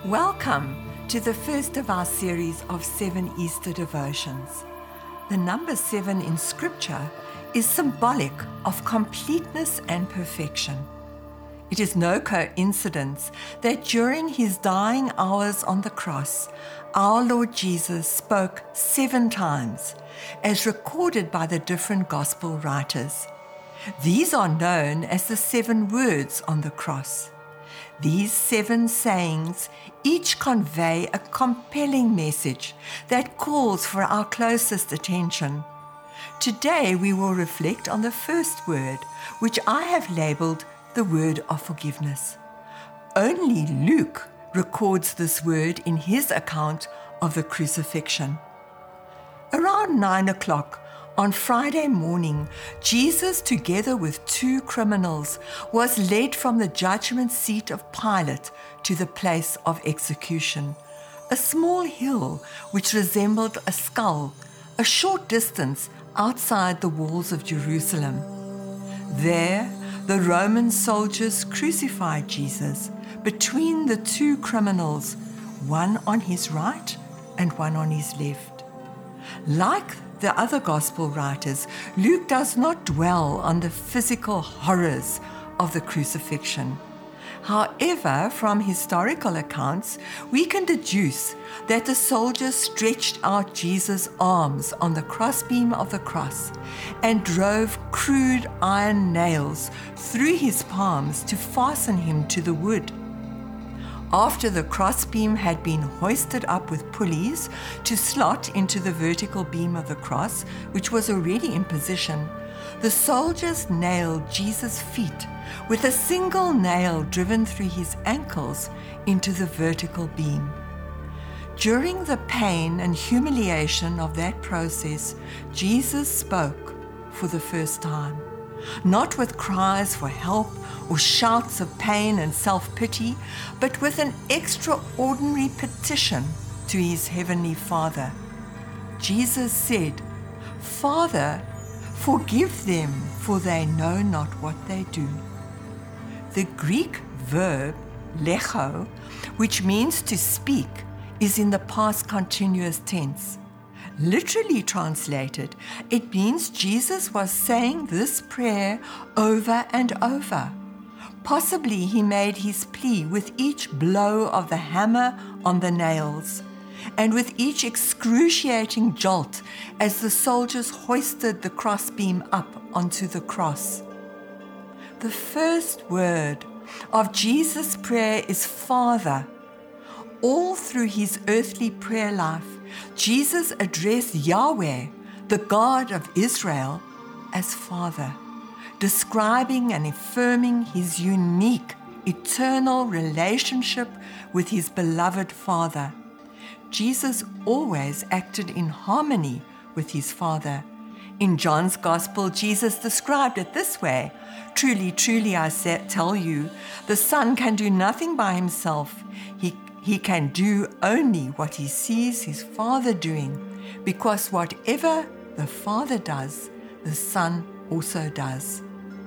Welcome to the first of our series of 7 Easter devotions. The number 7 in Scripture is symbolic of completeness and perfection. It is no coincidence that during his dying hours on the cross, our Lord Jesus spoke 7 times, as recorded by the different gospel writers. These are known as the 7 words on the cross. These 7 sayings each convey a compelling message that calls for our closest attention. Today we will reflect on the first word, which I have labeled the word of forgiveness. Only Luke records this word in his account of the crucifixion. Around 9 o'clock on Friday morning, Jesus, together with 2 criminals, was led from the judgment seat of Pilate to the place of execution, a small hill which resembled a skull, a short distance outside the walls of Jerusalem. There, the Roman soldiers crucified Jesus between the 2 criminals, one on his right and one on his left. Like the other gospel writers, Luke does not dwell on the physical horrors of the crucifixion. However, from historical accounts, we can deduce that the soldiers stretched out Jesus' arms on the crossbeam of the cross and drove crude iron nails through his palms to fasten him to the wood. After the crossbeam had been hoisted up with pulleys to slot into the vertical beam of the cross, which was already in position, the soldiers nailed Jesus' feet with a single nail driven through his ankles into the vertical beam. During the pain and humiliation of that process, Jesus spoke for the first time, not with cries for help or shouts of pain and self-pity, but with an extraordinary petition to his heavenly Father. Jesus said, "Father, forgive them, for they know not what they do." The Greek verb lecho, which means to speak, is in the past continuous tense. Literally translated, it means Jesus was saying this prayer over and over. Possibly he made his plea with each blow of the hammer on the nails, and with each excruciating jolt as the soldiers hoisted the crossbeam up onto the cross. The first word of Jesus' prayer is Father. All through his earthly prayer life, Jesus addressed Yahweh, the God of Israel, as Father, describing and affirming his unique, eternal relationship with his beloved Father. Jesus always acted in harmony with his Father. In John's Gospel, Jesus described it this way: "Truly, truly, I tell you, the Son can do nothing by himself. He can do only what he sees his Father doing, because whatever the Father does, the Son also does."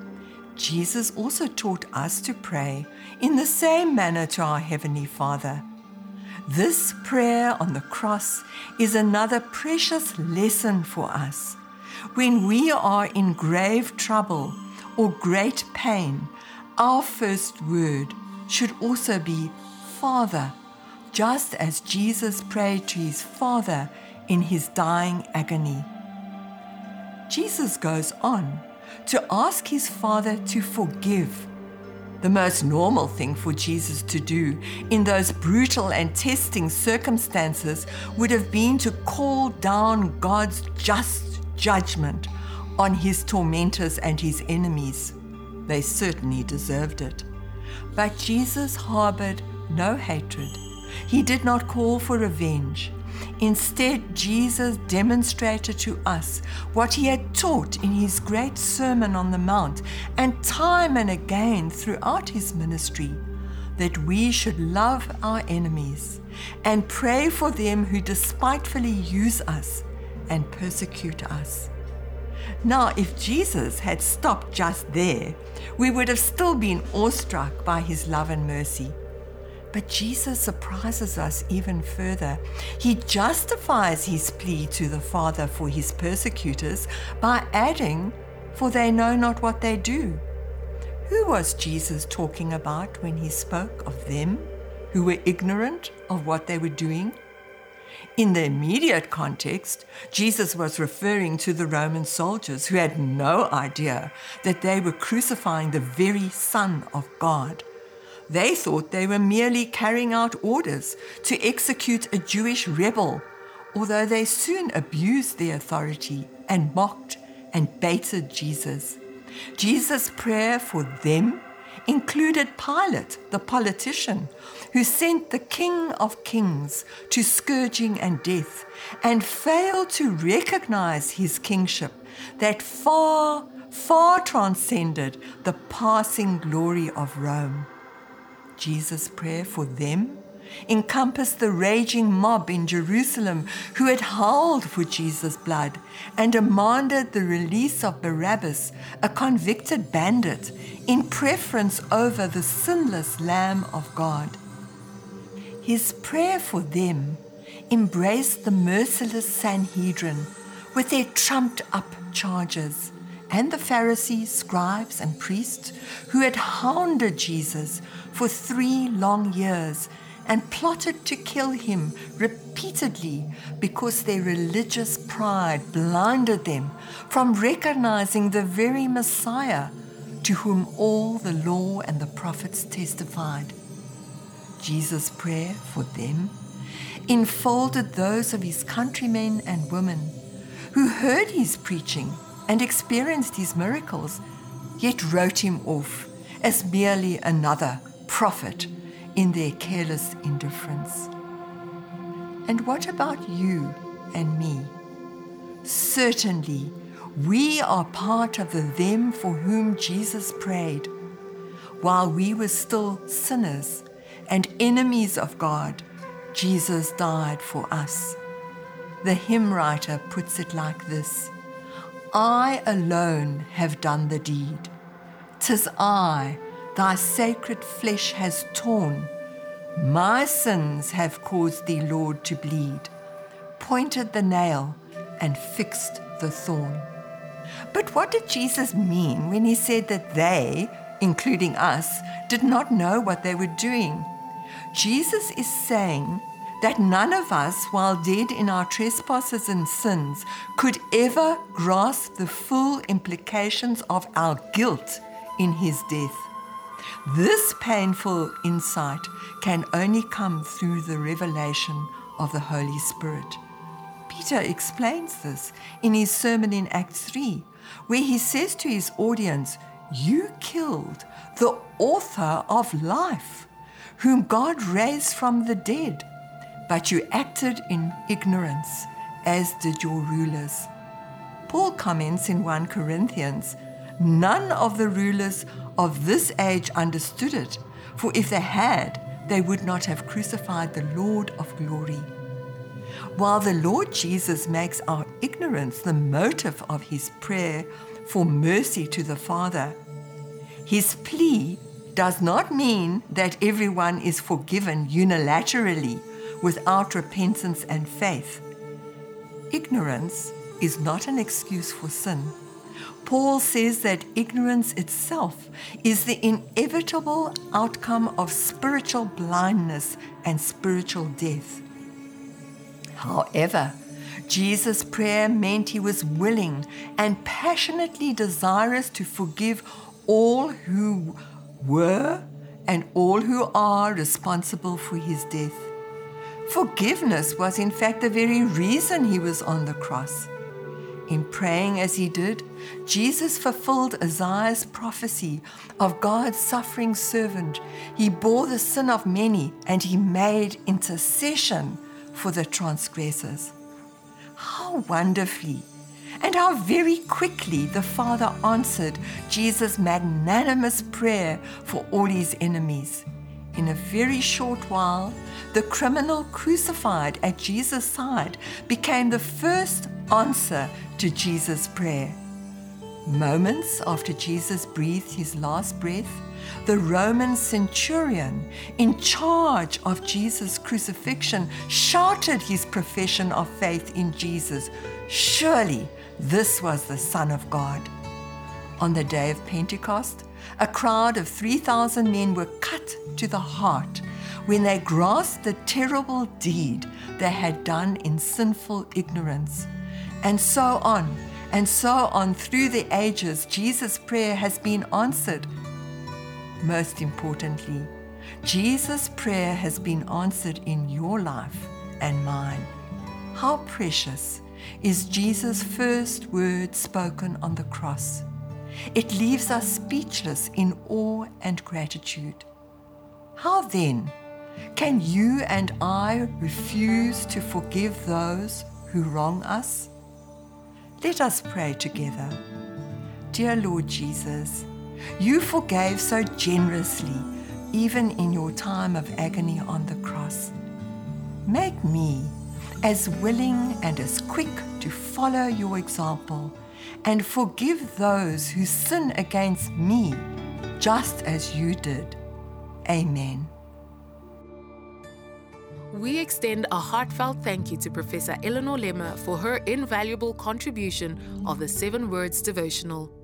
Jesus also taught us to pray in the same manner to our Heavenly Father. This prayer on the cross is another precious lesson for us. When we are in grave trouble or great pain, our first word should also be Father, just as Jesus prayed to his Father in his dying agony. Jesus goes on to ask his Father to forgive. The most normal thing for Jesus to do in those brutal and testing circumstances would have been to call down God's just judgment on his tormentors and his enemies. They certainly deserved it. But Jesus harbored no hatred. He did not call for revenge. Instead, Jesus demonstrated to us what he had taught in his great Sermon on the Mount and time and again throughout his ministry, that we should love our enemies and pray for them who despitefully use us and persecute us. Now, if Jesus had stopped just there, we would have still been awestruck by his love and mercy. But Jesus surprises us even further. He justifies his plea to the Father for his persecutors by adding, "For they know not what they do." Who was Jesus talking about when he spoke of them who were ignorant of what they were doing? In the immediate context, Jesus was referring to the Roman soldiers who had no idea that they were crucifying the very Son of God. They thought they were merely carrying out orders to execute a Jewish rebel, although they soon abused their authority and mocked and baited Jesus. Jesus' prayer for them included Pilate, the politician, who sent the King of Kings to scourging and death and failed to recognize his kingship that far, far transcended the passing glory of Rome. Jesus' prayer for them encompassed the raging mob in Jerusalem who had howled for Jesus' blood and demanded the release of Barabbas, a convicted bandit, in preference over the sinless Lamb of God. His prayer for them embraced the merciless Sanhedrin with their trumped-up charges, and the Pharisees, scribes, and priests who had hounded Jesus for 3 long years and plotted to kill him repeatedly because their religious pride blinded them from recognizing the very Messiah to whom all the law and the prophets testified. Jesus' prayer for them enfolded those of his countrymen and women who heard his preaching and experienced his miracles, yet wrote him off as merely another prophet in their careless indifference. And what about you and me? Certainly, we are part of the them for whom Jesus prayed. While we were still sinners and enemies of God, Jesus died for us. The hymn writer puts it like this: I alone have done the deed. 'Tis I, thy sacred flesh has torn. My sins have caused thee, Lord, to bleed, pointed the nail and fixed the thorn. But what did Jesus mean when he said that they, including us, did not know what they were doing? Jesus is saying that none of us, while dead in our trespasses and sins, could ever grasp the full implications of our guilt in his death. This painful insight can only come through the revelation of the Holy Spirit. Peter explains this in his sermon in Acts 3, where he says to his audience, "You killed the author of life, whom God raised from the dead, but you acted in ignorance, as did your rulers." Paul comments in 1 Corinthians, "None of the rulers of this age understood it, for if they had, they would not have crucified the Lord of glory." While the Lord Jesus makes our ignorance the motive of his prayer for mercy to the Father, his plea does not mean that everyone is forgiven unilaterally without repentance and faith. Ignorance is not an excuse for sin. Paul says that ignorance itself is the inevitable outcome of spiritual blindness and spiritual death. However, Jesus' prayer meant he was willing and passionately desirous to forgive all who were and all who are responsible for his death. Forgiveness was in fact the very reason he was on the cross. In praying as he did, Jesus fulfilled Isaiah's prophecy of God's suffering servant. He bore the sin of many and he made intercession for the transgressors. How wonderfully and how very quickly the Father answered Jesus' magnanimous prayer for all his enemies. In a very short while, the criminal crucified at Jesus' side became the first answer to Jesus' prayer. Moments after Jesus breathed his last breath, The Roman centurion in charge of Jesus' crucifixion shouted his profession of faith in Jesus. Surely this was the Son of God. On the day of Pentecost, a crowd of 3,000 men were cut to the heart when they grasped the terrible deed they had done in sinful ignorance. And so on through the ages, Jesus' prayer has been answered. Most importantly, Jesus' prayer has been answered in your life and mine. How precious is Jesus' first word spoken on the cross. It leaves us speechless in awe and gratitude. How then can you and I refuse to forgive those who wrong us? Let us pray together. Dear Lord Jesus, you forgave so generously, even in your time of agony on the cross. Make me as willing and as quick to follow your example and forgive those who sin against me, just as you did. Amen. We extend a heartfelt thank you to Professor Eleanor Lemmer for her invaluable contribution of the 7 Words devotional.